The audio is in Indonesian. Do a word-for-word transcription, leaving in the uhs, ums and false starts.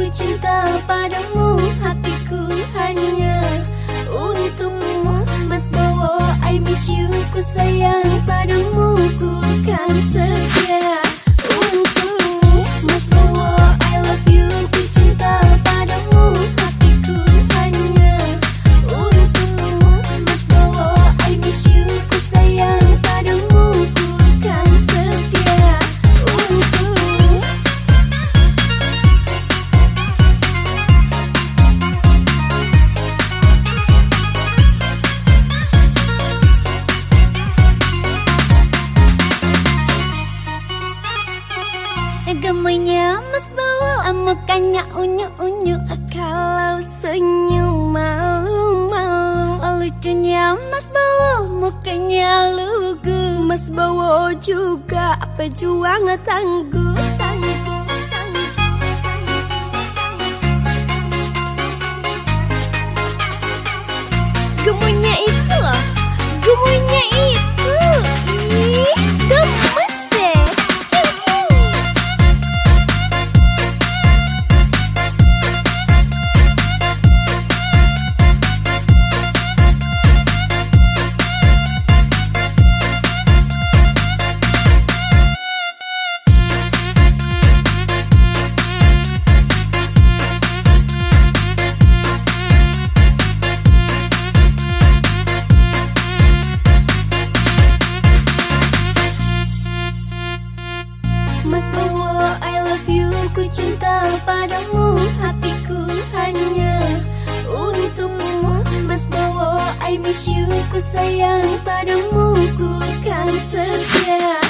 ku cinta padamu, hatiku hanya untukmu. Mas Bowo, I miss you, ku sayang padamu, ku kan setia untukmu. Mas Bowo, I love you, ku cinta padamu, hatiku hanya untukmu. Mas Bowo, I miss you, ku sayang padamu, ku kan setia untukmu. Gemoynya Mas Bowo, mukanya unyu-unyu, kalau senyum malu-malu. Lucunya Mas Bowo, mukanya lugu. Mas Bowo juga pejuang tangguh, tangguh. Gemoynya itu loh, gemoynya itu, ih, gemes deh. Mas Bowo, I love you, ku cinta padamu, hatiku hanya untukmu. Mas Bowo, I miss you, ku sayang padamu, ku kan setia